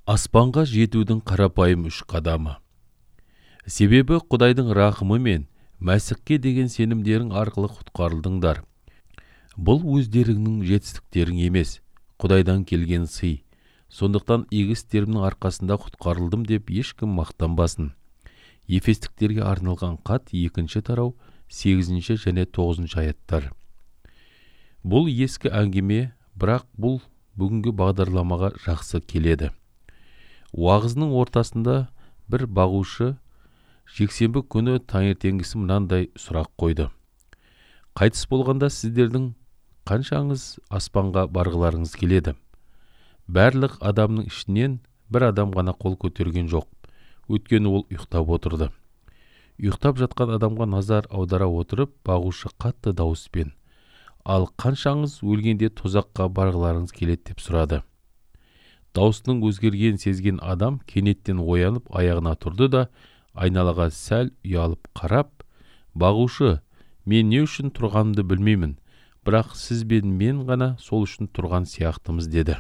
Аспанға жетудің қарапайым үш қадамы. Себебі Құдайдың рахымы мен Мәсіхке деген сенімдерің арқылы құтқарылдыңдар. Бұл өздеріңнің жетістіктерің емес, Құдайдан келген сый. Сондықтан игі істерімнің арқасында құтқарылдым деп ешкім мақтанбасын. Ефестіктерге арналған хат 2 тарау 8 және 9 аяттар. Бұл ескі әңгіме, бірақ бұл бүгінгі бағдарламаға жақсы келеді. Уағызының ортасында бір бағушы жексенбі күні таңертеңгісі мынандай сұрақ қойды. Қайтыс болғанда сіздердің қаншаңыз аспанға барғыларыңыз келеді? Барлық адамның ішінен бір адам ғана қол көтерген жоқ. Өйткені ол ұйықтап отырды. Ұйықтап жатқан адамға назар аудара отырып, бағушы қатты дауыспен: "Ал қаншаңыз өлгенде тозаққа барғыларыңыз келеді?" деп сұрады. Дауысының өзгерген сезген адам кенеттен оянып аяғына тұрды да, айналаға сәл ұялып қарап: "Бағушы, мен не үшін тұрғанымды білмеймін, бірақ сіз бен мен ғана сол үшін тұрған сияқтымыз" деді.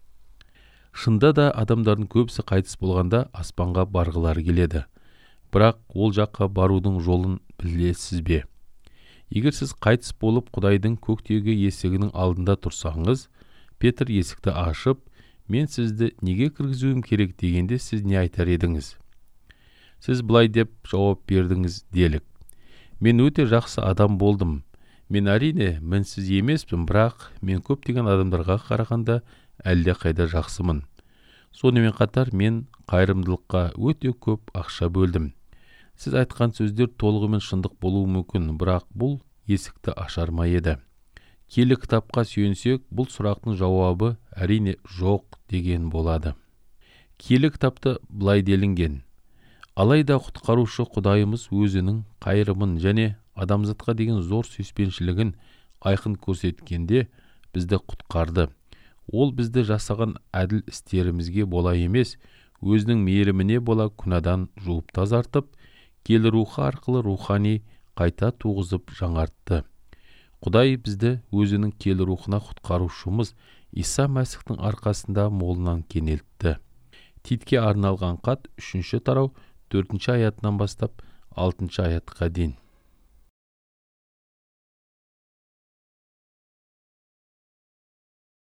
Шында да адамдардың көбісі қайтыс болғанда аспанға барғылары келеді. Бірақ ол жаққа барудың жолын білесіз бе? Егер сіз қайтыс болып Құдайдың көктегі есігінің алдында тұрсаңыз, Петр есікті ашып: "Мен сізді неге кіргізуім керек?" дегенде сіз не айтар едіңіз? Сіз былай деп жауап бердіңіз делік: "Мен өте жақсы адам болдым. Мен әрине мінсіз емеспін, бірақ мен көптеген адамдарға қарағанда әлде қайда жақсымын. Сонымен қатар мен қайырымдылыққа өте көп ақша бөлдім." Сіз айтқан сөздер толығымен шындық болуы мүмкін, бірақ бұл есікті ашар ма еді? Киелі кітапқа сүйенсек, бұл сұрақтың жауабы әрине жоқ деген болады. Киелі кітапта былай делінген: "Алайда құтқарушы Құдайымыз өзінің қайырымын және адамзатқа деген зор сүйіспеншілігін айқын көрсеткенде бізді құтқарды. Ол бізді жасаған әділ істерімізге бола емес, өзінің мейіріміне бола күнәдан жуып тазартып, киелі рухы арқылы рухани қайта туғызып жаңартты. Құдай бізді өзінің киелі рухына құтқарушымыз Иса Мәсіхтің арқасында молынан кенелтті." Титке арналған хат 3 тарау 4 аятынан бастап 6 аятқа дейін.